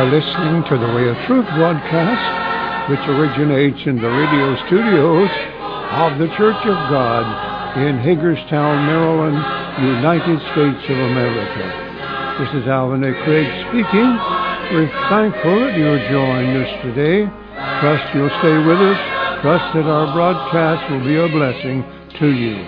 are listening to the Way of Truth broadcast, which originates in the radio studios of the Church of God in Hagerstown, Maryland, United States of America. This is Alvin A. Craig speaking. We're thankful that you joined us today. Trust you'll stay with us. Trust that our broadcast will be a blessing to you.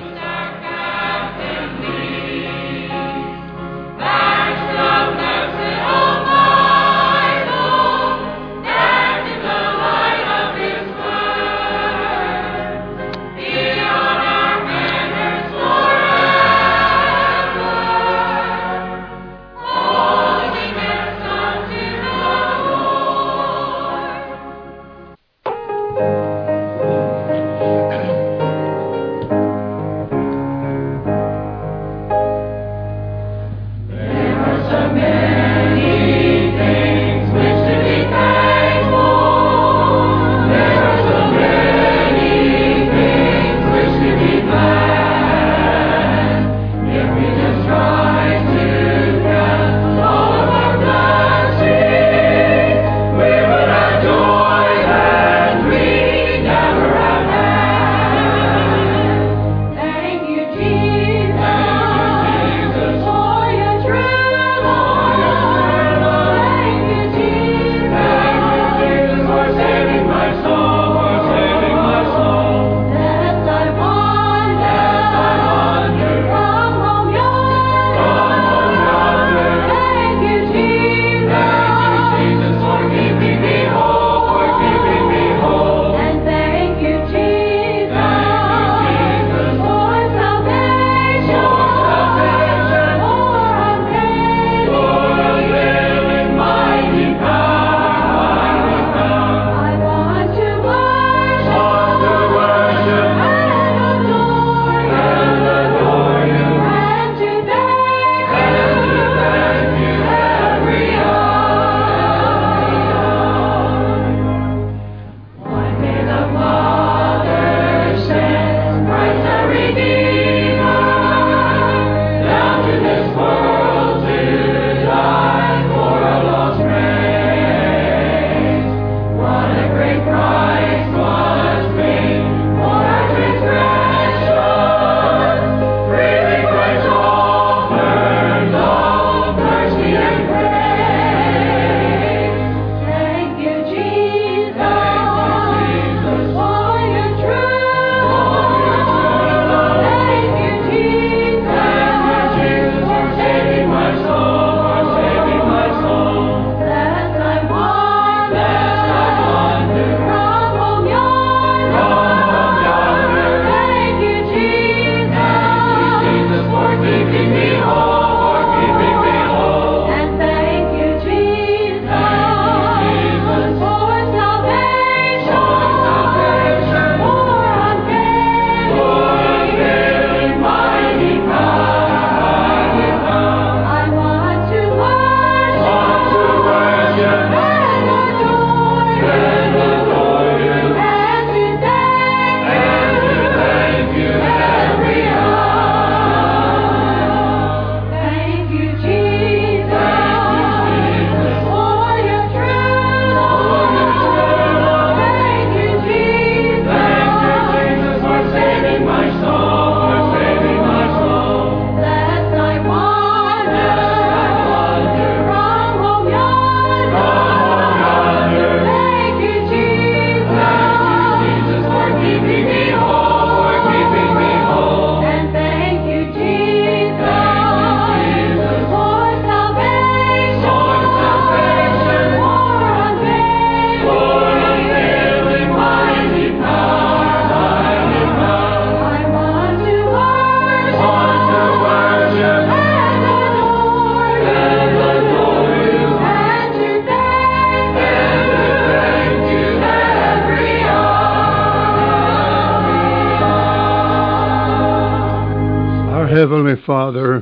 Heavenly Father,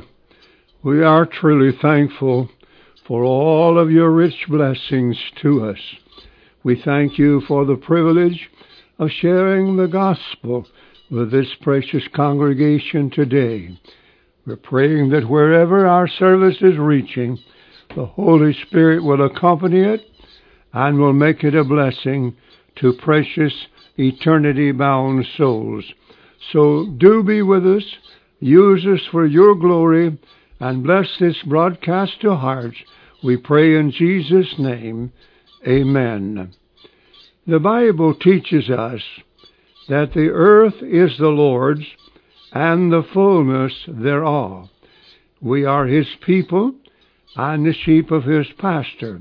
we are truly thankful for all of your rich blessings to us. We thank you for the privilege of sharing the gospel with this precious congregation today. We're praying that wherever our service is reaching, the Holy Spirit will accompany it and will make it a blessing to precious eternity-bound souls. So do be with us, use us for your glory, and bless this broadcast to hearts. We pray in Jesus' name, amen. The Bible teaches us that the earth is the Lord's and the fullness thereof. We are His people and the sheep of His pasture.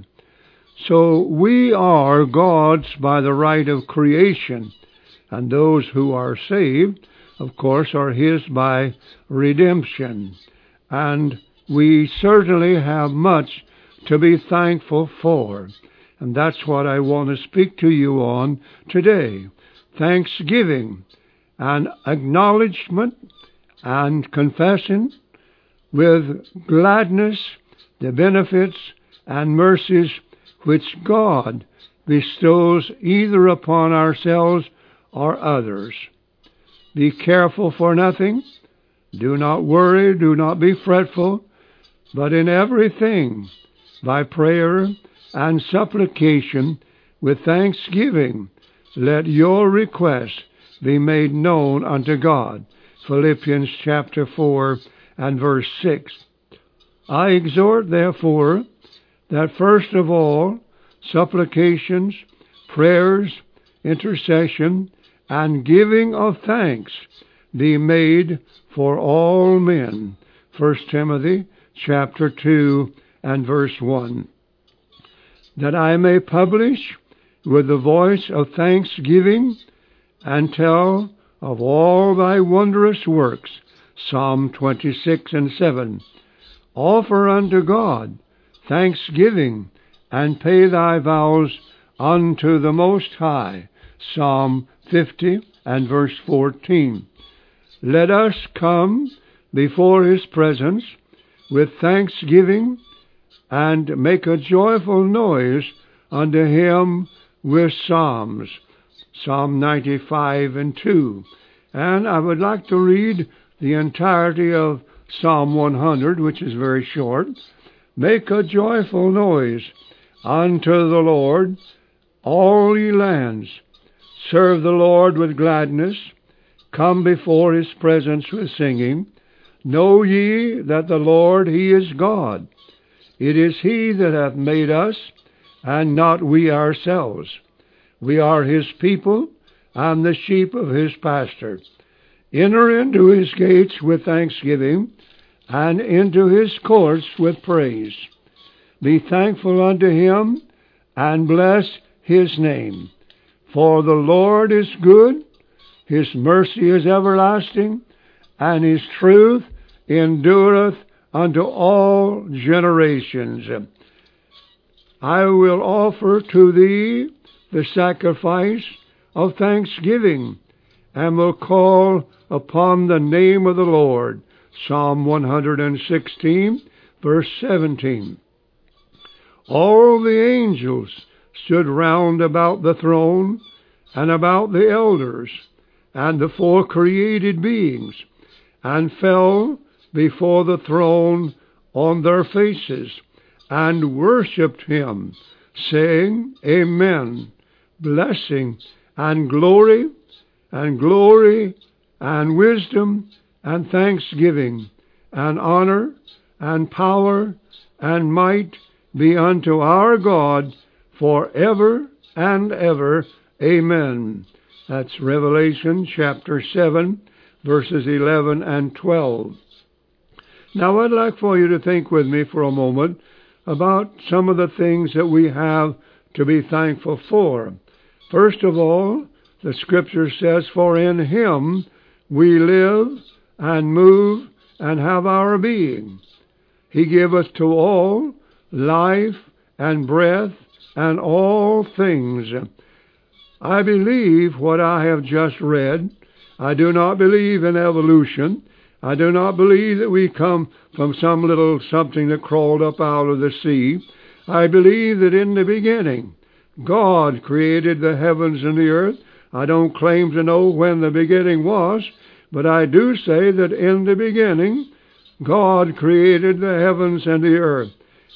So we are God's by the right of creation, and those who are saved, of course, are His by redemption. And we certainly have much to be thankful for. And that's what I want to speak to you on today. Thanksgiving and acknowledgement and confession with gladness the benefits and mercies which God bestows either upon ourselves or others. Be careful for nothing. Do not worry, do not be fretful, but in everything, by prayer and supplication, with thanksgiving, let your requests be made known unto God. Philippians chapter 4 and verse 6. I exhort, therefore, that first of all, supplications, prayers, intercession, and giving of thanks be made for all men. 1 Timothy chapter 2 and verse 1. That I may publish with the voice of thanksgiving and tell of all thy wondrous works. Psalm 26 and 7. Offer unto God thanksgiving and pay thy vows unto the Most High. Psalm 50 and verse 14. Let us come before His presence with thanksgiving and make a joyful noise unto Him with psalms. Psalm 95 and 2. And I would like to read the entirety of Psalm 100, which is very short. Make a joyful noise unto the Lord, all ye lands. Serve the Lord with gladness. Come before His presence with singing. Know ye that the Lord, He is God. It is He that hath made us, and not we ourselves. We are His people, and the sheep of His pasture. Enter into His gates with thanksgiving, and into His courts with praise. Be thankful unto Him, and bless His name. For the Lord is good, His mercy is everlasting, and His truth endureth unto all generations. I will offer to Thee the sacrifice of thanksgiving, and will call upon the name of the Lord. Psalm 116, verse 17. All the angels stood round about the throne, and about the elders, and the four created beings, and fell before the throne on their faces, and worshipped Him, saying, Amen. Blessing and glory and wisdom and thanksgiving and honor and power and might be unto our God forever and ever. Amen. That's Revelation chapter 7, verses 11 and 12. Now I'd like for you to think with me for a moment about some of the things that we have to be thankful for. First of all, the Scripture says, For in Him we live and move and have our being. He giveth to all life and breath and all things. I believe what I have just read. I do not believe in evolution. I do not believe that we come from some little something that crawled up out of the sea. I believe that in the beginning, God created the heavens and the earth. I don't claim to know when the beginning was, but I do say that in the beginning, God created the heavens and the earth.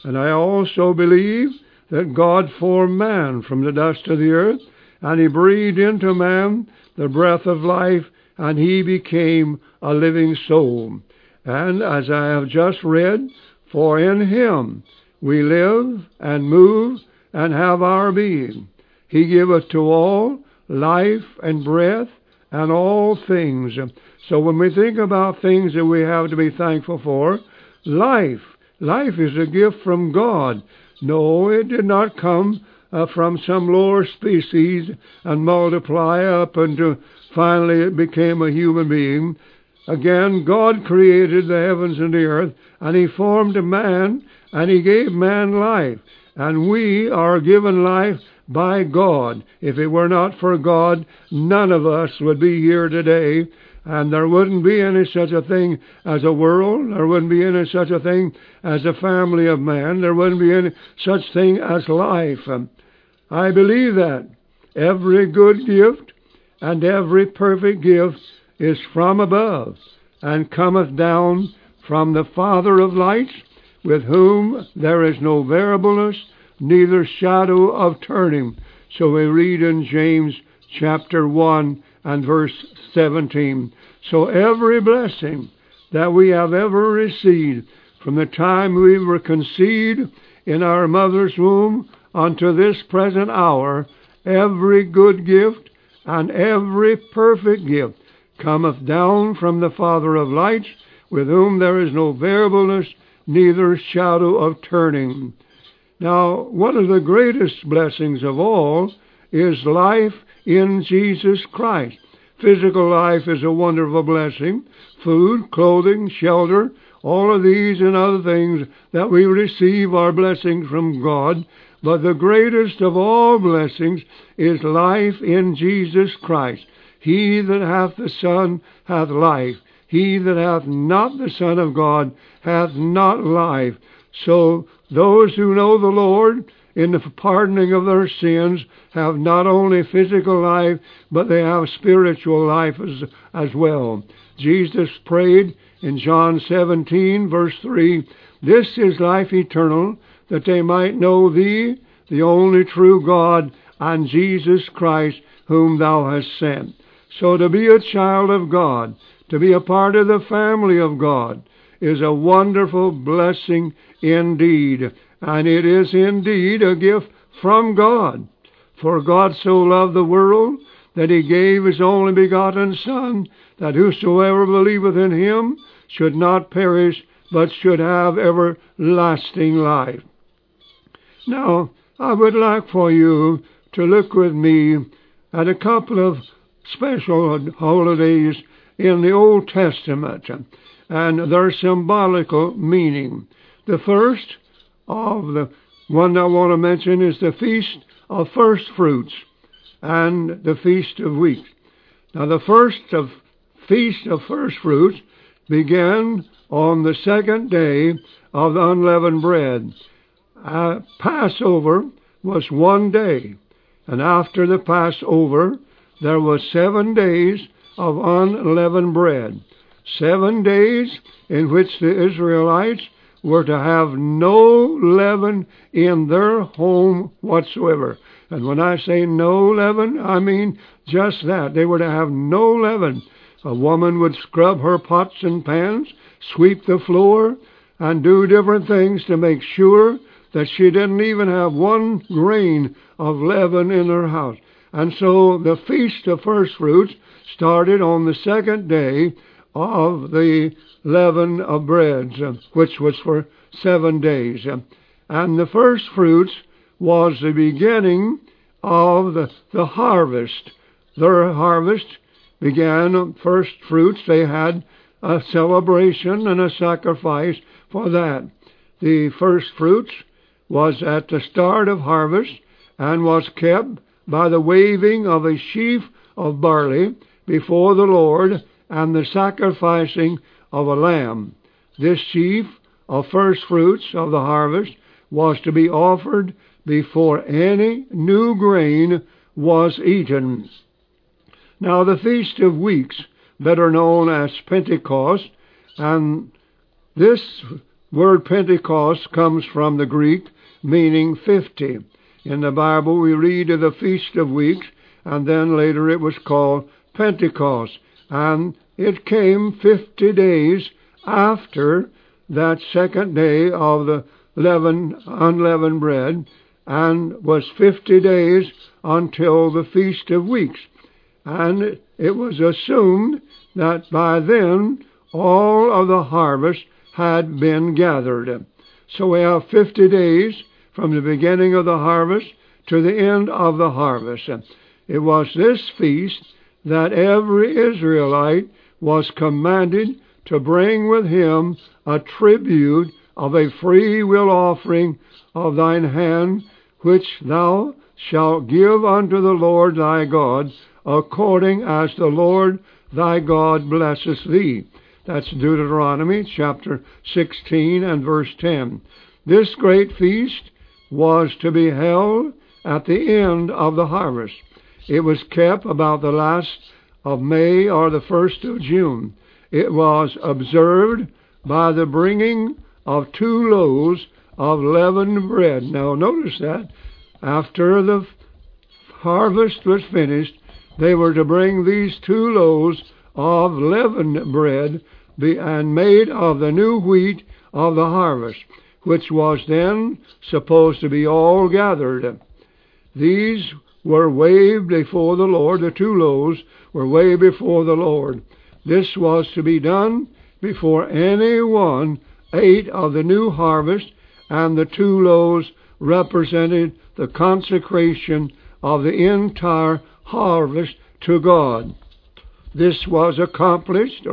And I also believe that God formed man from the dust of the earth, and He breathed into man the breath of life, and he became a living soul. And as I have just read, for in Him we live and move and have our being. He giveth to all life and breath and all things. So when we think about things that we have to be thankful for, life is a gift from God. No, it did not come from some lower species and multiply up until finally it became a human being. Again, God created the heavens and the earth, and He formed a man, and He gave man life. And we are given life by God. If it were not for God, none of us would be here today. And there wouldn't be any such a thing as a world. There wouldn't be any such a thing as a family of man. There wouldn't be any such thing as life. I believe that every good gift and every perfect gift is from above, and cometh down from the Father of lights, with whom there is no variableness, neither shadow of turning. So we read in James chapter 1 and verse 17. So every blessing that we have ever received from the time we were conceived in our mother's womb unto this present hour, every good gift and every perfect gift cometh down from the Father of lights, with whom there is no variableness, neither shadow of turning. Now, one of the greatest blessings of all is life in Jesus Christ. Physical life is a wonderful blessing. Food, clothing, shelter, all of these and other things that we receive are blessings from God. But the greatest of all blessings is life in Jesus Christ. He that hath the Son hath life. He that hath not the Son of God hath not life. So those who know the Lord in the pardoning of their sins have not only physical life, but they have spiritual life as well. Jesus prayed in John 17, verse 3, "This is life eternal, that they might know Thee, the only true God, and Jesus Christ, whom Thou hast sent." So to be a child of God, to be a part of the family of God, is a wonderful blessing indeed. And it is indeed a gift from God. For God so loved the world that He gave His only begotten Son, that whosoever believeth in Him should not perish, but should have everlasting life. Now, I would like for you to look with me at a couple of special holidays in the Old Testament and their symbolical meaning. The first of the one I want to mention is the Feast of First Fruits and the Feast of Weeks. Now, the Feast of First Fruits began on the second day of the unleavened bread. Passover was one day, and after the Passover there was 7 days of unleavened bread. 7 days in which the Israelites were to have no leaven in their home whatsoever. And when I say no leaven, I mean just that. They were to have no leaven. A woman would scrub her pots and pans, sweep the floor, and do different things to make sure that she didn't even have one grain of leaven in her house. And so the Feast of First Fruits started on the second day of the leaven of breads, which was for 7 days. And the first fruits was the beginning of the harvest. Their harvest began, first fruits, they had a celebration and a sacrifice for that. The first fruits was at the start of harvest and was kept by the waving of a sheaf of barley before the Lord and the sacrificing of a lamb. This sheaf of first fruits of the harvest was to be offered before any new grain was eaten. Now the Feast of Weeks, better known as Pentecost, and this word Pentecost comes from the Greek, meaning 50. In the Bible we read of the Feast of Weeks, and then later it was called Pentecost. And it came 50 days after that second day of the unleavened bread, and was 50 days until the Feast of Weeks. And it was assumed that by then all of the harvest had been gathered. So we have 50 days from the beginning of the harvest to the end of the harvest. It was this feast that every Israelite was commanded to bring with him a tribute of a free will offering of thine hand, which thou shalt give unto the Lord thy God, according as the Lord thy God blesseth thee. That's Deuteronomy chapter 16 and verse 10. This great feast was to be held at the end of the harvest. It was kept about the last of May or the 1st of June. It was observed by the bringing of 2 loaves of leavened bread. Now notice that after the harvest was finished, they were to bring these 2 loaves of leavened bread and made of the new wheat of the harvest, which was then supposed to be all gathered. These were waved before the Lord. The 2 loaves were waved before the Lord. This was to be done before anyone ate of the new harvest, and the 2 loaves represented the consecration of the entire harvest to God. This was accompanied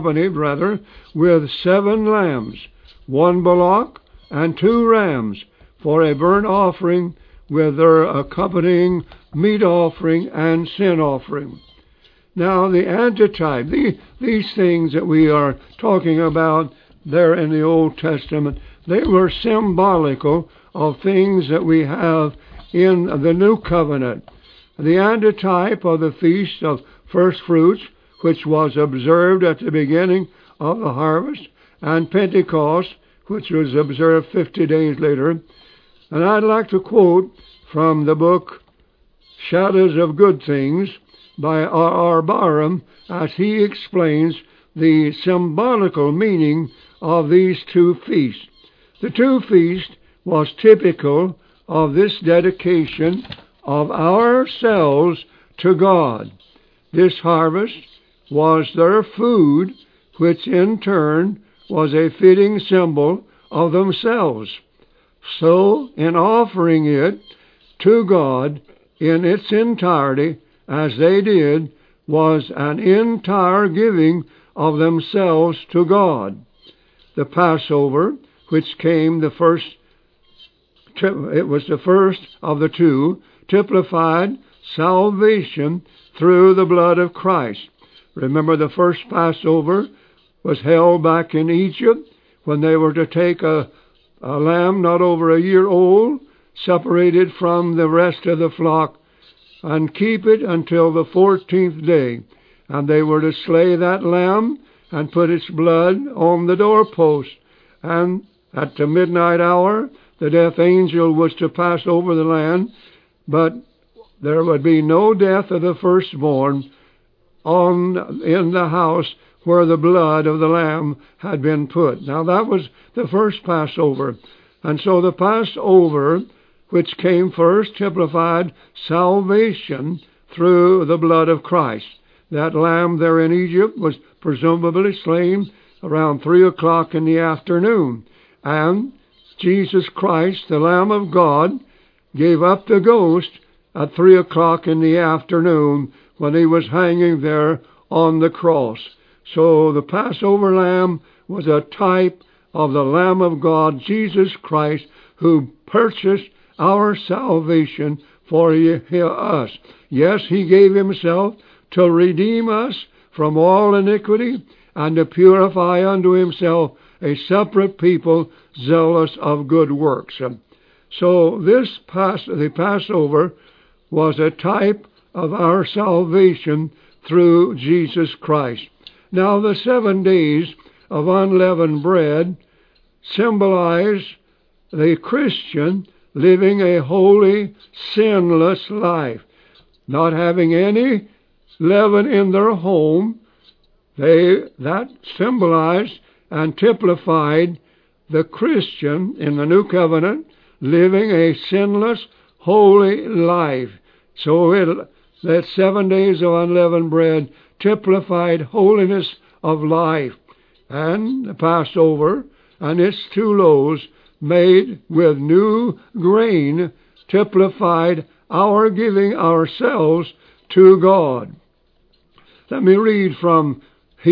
with 7 lambs, 1 bullock, and 2 rams for a burnt offering, with their accompanying meat offering and sin offering. Now the antitype, these things that we are talking about there in the Old Testament, they were symbolical of things that we have in the New Covenant. The antitype of the Feast of First Fruits, which was observed at the beginning of the harvest, and Pentecost, which was observed 50 days later. And I'd like to quote from the book Shadows of Good Things by R.R. Barham as he explains the symbolical meaning of these 2 feasts. The 2 feasts was typical of this dedication of ourselves to God. This harvest was their food, which in turn was a fitting symbol of themselves. So, in offering it to God in its entirety, as they did, was an entire giving of themselves to God. The Passover, which came the first of the 2, typified salvation through the blood of Christ. Remember, the first Passover was held back in Egypt when they were to take a lamb not over a year old, separated from the rest of the flock, and keep it until the 14th day. And they were to slay that lamb and put its blood on the doorpost. And at the midnight hour, the death angel was to pass over the land, but there would be no death of the firstborn in the house where the blood of the lamb had been put. Now that was the first Passover. And so the Passover, which came first, typified salvation through the blood of Christ. That lamb there in Egypt was presumably slain around 3 o'clock in the afternoon. And Jesus Christ, the Lamb of God, gave up the ghost at 3 o'clock in the afternoon when he was hanging there on the cross. So the Passover lamb was a type of the Lamb of God, Jesus Christ, who purchased our salvation for us. Yes, he gave himself to redeem us from all iniquity and to purify unto himself a separate people zealous of good works. So the Passover was a type of our salvation through Jesus Christ. Now the 7 days of unleavened bread symbolize the Christian living a holy, sinless life, not having any leaven in their home. That symbolized and typified the Christian in the New Covenant living a sinless, holy life. So that 7 days of unleavened bread typified holiness of life. And the Passover and its 2 loaves made with new grain typified our giving ourselves to God. Let me read from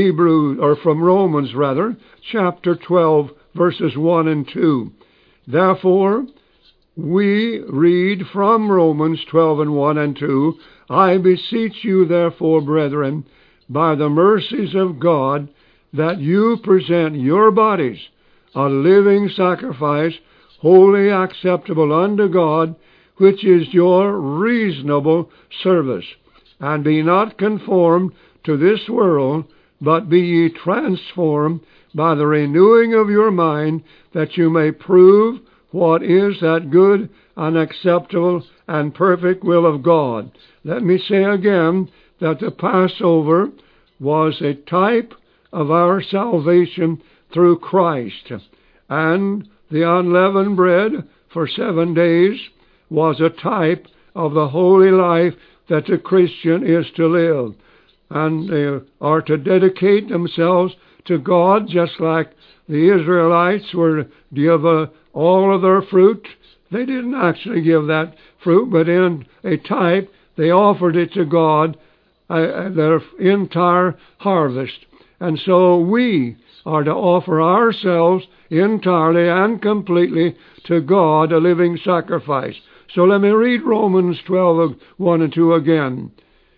Romans chapter 12, verses 1 and 2. Therefore, we read from Romans 12 and 1 and 2, I beseech you therefore, brethren, by the mercies of God, that you present your bodies a living sacrifice, wholly acceptable unto God, which is your reasonable service. And be not conformed to this world, but be ye transformed by the renewing of your mind, that you may prove what is that good and acceptable and perfect will of God. Let me say again that the Passover was a type of our salvation through Christ, and the unleavened bread for 7 days was a type of the holy life that the Christian is to live. And they are to dedicate themselves to God, just like the Israelites were to give all of their fruit. They didn't actually give that fruit, but in a type, they offered it to God, their entire harvest. And so we are to offer ourselves entirely and completely to God, a living sacrifice. So let me read Romans 12, 1 and 2 again.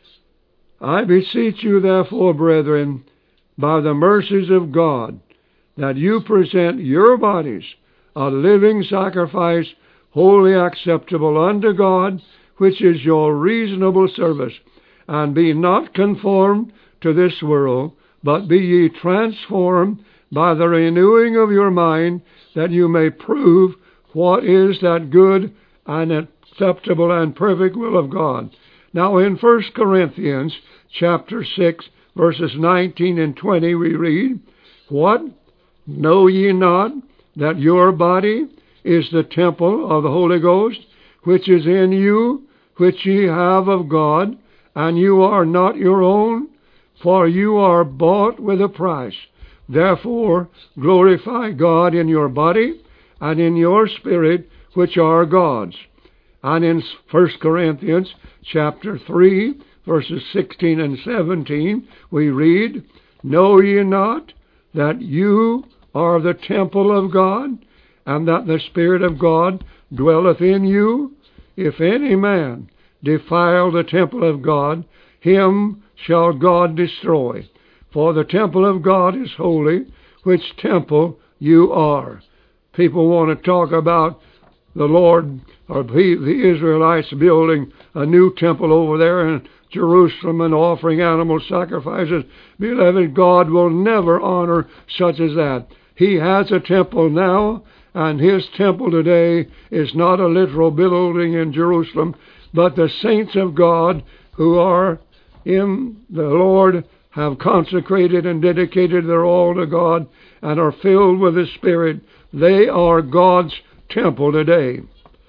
I beseech you therefore, brethren, by the mercies of God, that you present your bodies a living sacrifice, wholly acceptable unto God, which is your reasonable service. And be not conformed to this world, but be ye transformed by the renewing of your mind, that you may prove what is that good and acceptable and perfect will of God. Now in 1 Corinthians chapter 6, verses 19 and 20, we read, What? Know ye not that your body is the temple of the Holy Ghost, which is in you, which ye have of God, and you are not your own? For you are bought with a price. Therefore glorify God in your body and in your spirit, which are God's. And in 1 Corinthians chapter 3, verses 16 and 17, we read, Know ye not that you are the temple of God, and that the Spirit of God dwelleth in you? If any man defile the temple of God, him shall God destroy. For the temple of God is holy, which temple you are. People want to talk about the Lord, or the Israelites building a new temple over there in Jerusalem and offering animal sacrifices. Beloved, God will never honor such as that. He has a temple now, and His temple today is not a literal building in Jerusalem, but the saints of God who are in the Lord have consecrated and dedicated their all to God and are filled with the Spirit. They are God's temple today.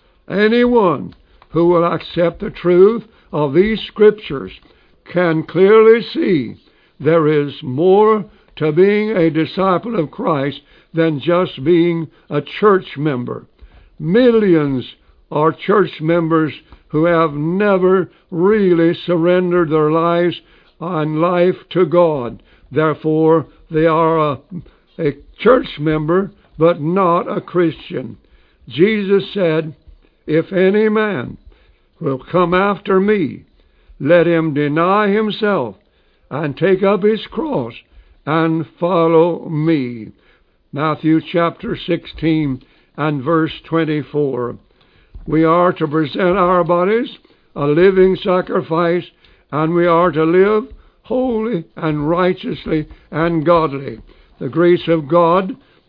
Anyone who will accept the truth of these Scriptures can clearly see there is more to being a disciple of Christ than just being a church member. Millions are church members who have never really surrendered their lives and life to God. Therefore, they are a church member, but not a Christian. Jesus said, If any man will come after me, let him deny himself and take up his cross and follow me. Matthew chapter 16 and verse 24. We are to present our bodies a living sacrifice, and we are to live holy and righteously and godly. The grace of God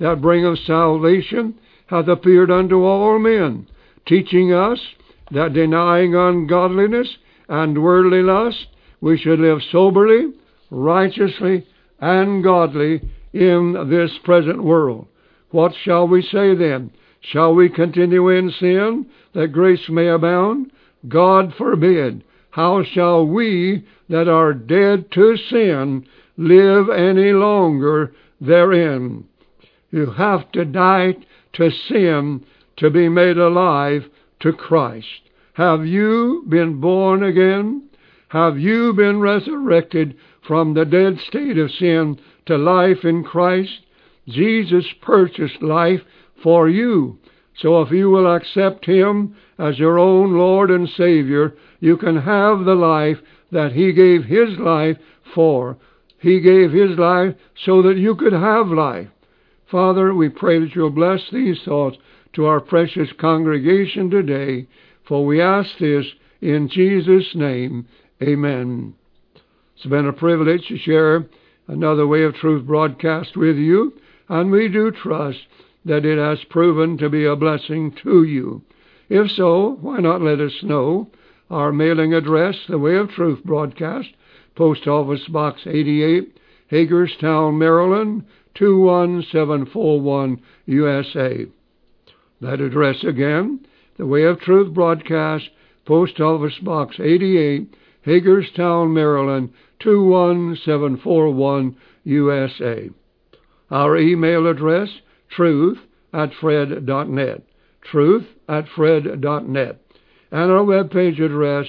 that bringeth salvation hath appeared unto all men, teaching us that denying ungodliness and worldly lust, we should live soberly, righteously, and godly in this present world. What shall we say then? Shall we continue in sin, that grace may abound? God forbid. How shall we that are dead to sin live any longer therein? You have to die to sin to be made alive to Christ. Have you been born again? Have you been resurrected from the dead state of sin to life in Christ? Jesus purchased life for you. So if you will accept Him as your own Lord and Savior, you can have the life that He gave His life for. He gave His life so that you could have life. Father, we pray that you'll bless these thoughts to our precious congregation today, for we ask this in Jesus' name. Amen. It's been a privilege to share another Way of Truth broadcast with you, and we do trust that it has proven to be a blessing to you. If so, why not let us know? Our mailing address, the Way of Truth broadcast, Post Office Box 88, Hagerstown, Maryland, 21741, USA. That address again, the Way of Truth broadcast, Post Office Box 88, Hagerstown, Maryland, 21741, USA. Our email address, truth@fred.net, truth@fred.net. And our webpage address,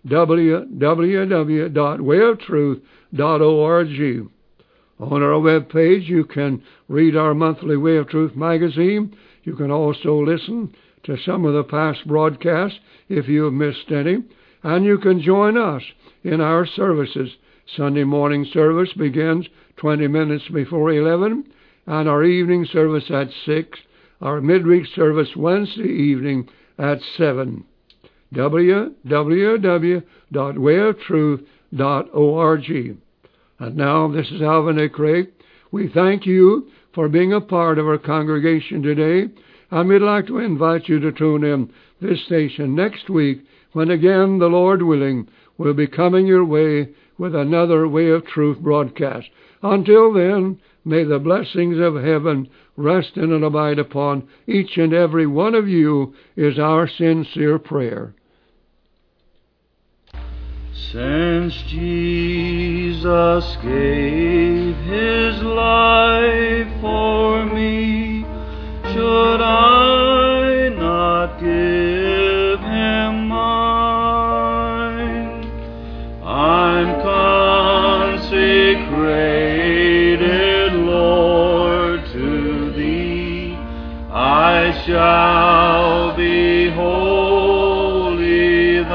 www.wayoftruth.org. On our webpage, you can read our monthly Way of Truth magazine. You can also listen to some of the past broadcasts if you have missed any. And you can join us in our services. Sunday morning service begins 20 minutes before 11, and our evening service at 6. Our midweek service Wednesday evening at 7. www.wayoftruth.org. And now, this is Alvin A. Craig. We thank you for being a part of our congregation today, and we'd like to invite you to tune in this station next week, when again, the Lord willing, we'll be coming your way with another Way of Truth broadcast. Until then, may the blessings of heaven rest in and abide upon each and every one of you, is our sincere prayer. Since Jesus gave His life for me, should I not give Him mine? I'm consecrated, Lord, to Thee. I shall be wholly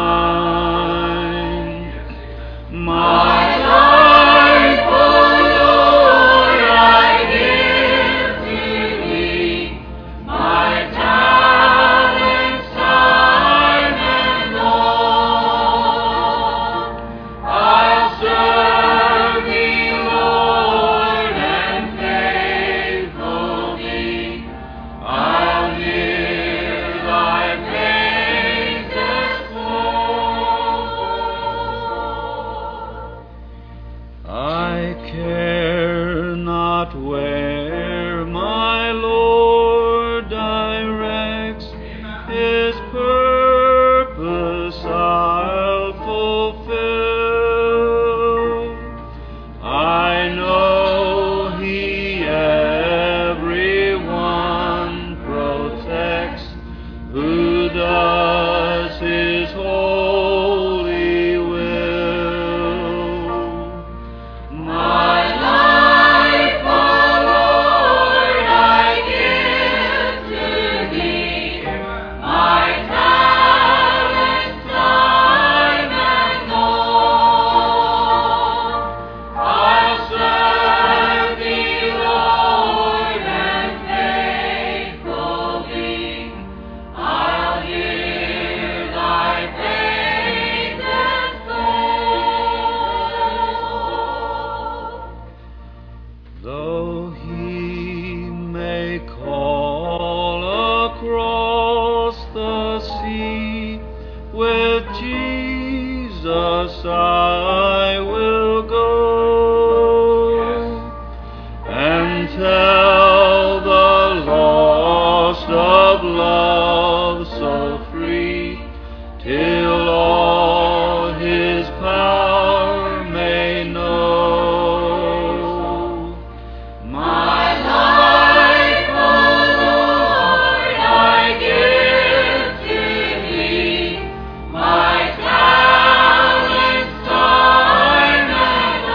Thine. My life, O Lord, I give to Thee. My talents, time, and all. I'll serve Thee, Lord, and faithful be. I'll hear Thy praises pour. I care not where my Lord directs, His purpose I'll fulfill. I know He everyone protects who does His holy will. My life, O may call across the sea, with Jesus I will go, and tell the lost of love so free, till all His power may know. My life, O Lord, I give to Thee, my talents, time, and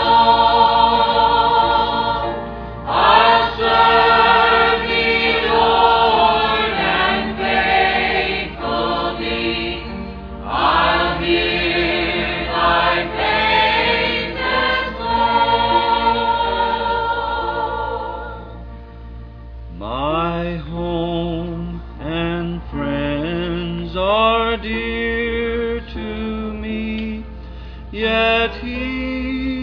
all. I'll serve Thee, Lord, and faithful be. I'll hear Thy praises flow. My home and friends are dear to me, yet He